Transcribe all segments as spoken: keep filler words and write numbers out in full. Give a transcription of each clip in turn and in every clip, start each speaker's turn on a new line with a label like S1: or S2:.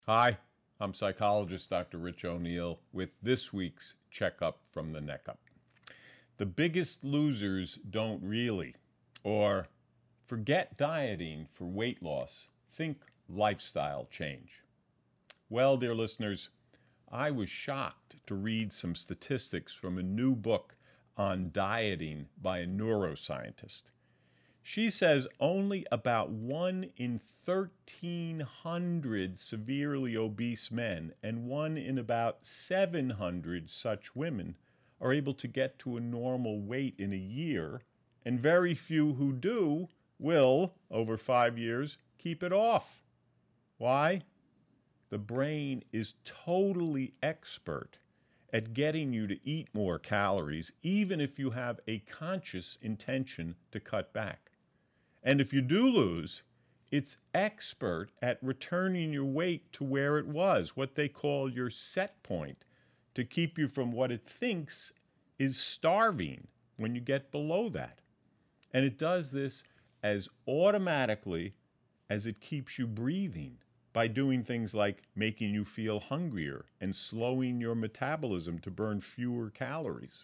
S1: Hi, I'm psychologist Doctor Rich O'Neill with this week's Checkup from the Neck Up. The biggest losers don't really, or forget dieting for weight loss, think lifestyle change. Well, dear listeners, I was shocked to read some statistics from a new book on dieting by a neuroscientist. She says only about one in thirteen hundred severely obese men and one in about seven hundred such women are able to get to a normal weight in a year, and very few who do will, over five years, keep it off. Why? The brain is totally expert at getting you to eat more calories, even if you have a conscious intention to cut back. And if you do lose, it's expert at returning your weight to where it was, what they call your set point, to keep you from what it thinks is starving when you get below that. And it does this as automatically as it keeps you breathing by doing things like making you feel hungrier and slowing your metabolism to burn fewer calories.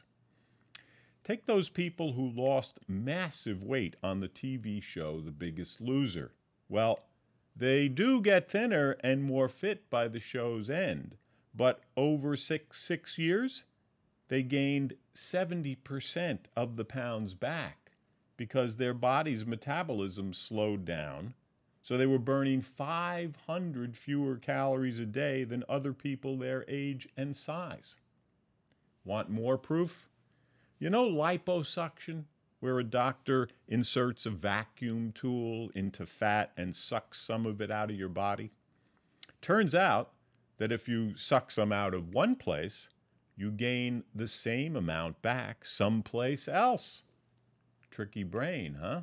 S1: Take those people who lost massive weight on the T V show The Biggest Loser. Well, they do get thinner and more fit by the show's end, but over six, six years, they gained seventy percent of the pounds back because their body's metabolism slowed down, so they were burning five hundred fewer calories a day than other people their age and size. Want more proof? You know liposuction, where a doctor inserts a vacuum tool into fat and sucks some of it out of your body? Turns out that if you suck some out of one place, you gain the same amount back someplace else. Tricky brain, huh?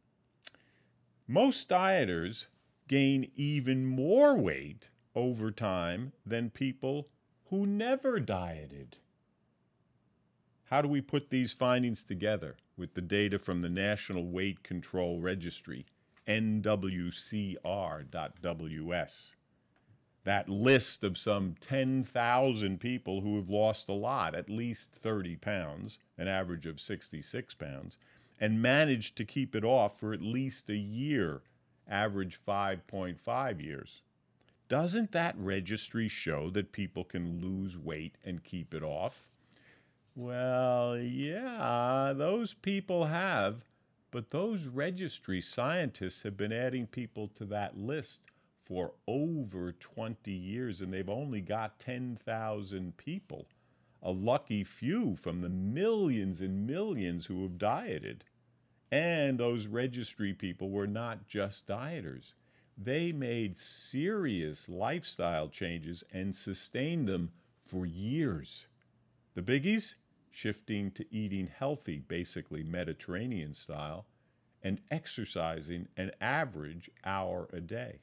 S1: Most dieters gain even more weight over time than people who never dieted. How do we put these findings together with the data from the National Weight Control Registry, N W C R dot W S? That list of some ten thousand people who have lost a lot, at least thirty pounds, an average of sixty-six pounds, and managed to keep it off for at least a year, average five point five years. Doesn't that registry show that people can lose weight and keep it off? Well, yeah, those people have, but those registry scientists have been adding people to that list for over twenty years, and they've only got ten thousand people, a lucky few from the millions and millions who have dieted. And those registry people were not just dieters. They made serious lifestyle changes and sustained them for years. The biggies? Shifting to eating healthy, basically Mediterranean style, and exercising an average hour a day.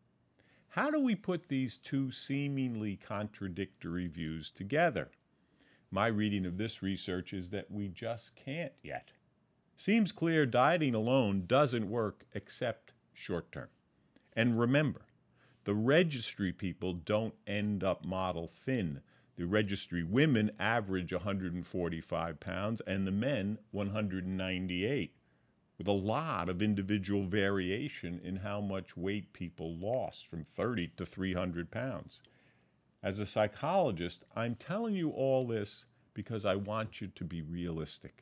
S1: How do we put these two seemingly contradictory views together? My reading of this research is that we just can't yet. Seems clear dieting alone doesn't work except short term. And remember, the registry people don't end up model thin. The registry women average one hundred forty-five pounds and the men one hundred ninety-eight, with a lot of individual variation in how much weight people lost, from thirty to three hundred pounds. As a psychologist, I'm telling you all this because I want you to be realistic.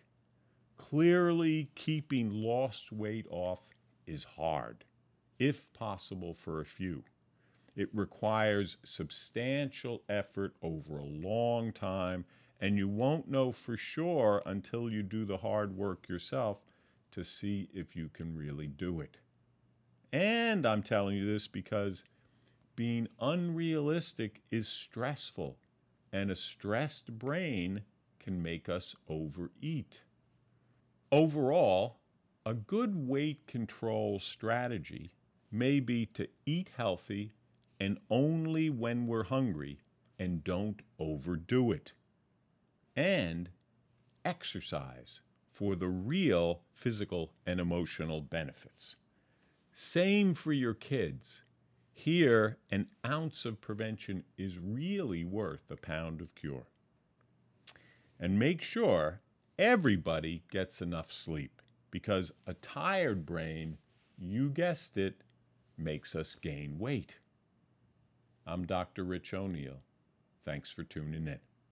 S1: Clearly, keeping lost weight off is hard, if possible for a few. It requires substantial effort over a long time, and you won't know for sure until you do the hard work yourself to see if you can really do it. And I'm telling you this because being unrealistic is stressful, and a stressed brain can make us overeat. Overall, a good weight control strategy may be to eat healthy and only when we're hungry, and don't overdo it. And exercise for the real physical and emotional benefits. Same for your kids. Here, an ounce of prevention is really worth a pound of cure. And make sure everybody gets enough sleep, because a tired brain, you guessed it, makes us gain weight. I'm Doctor Rich O'Neill. Thanks for tuning in.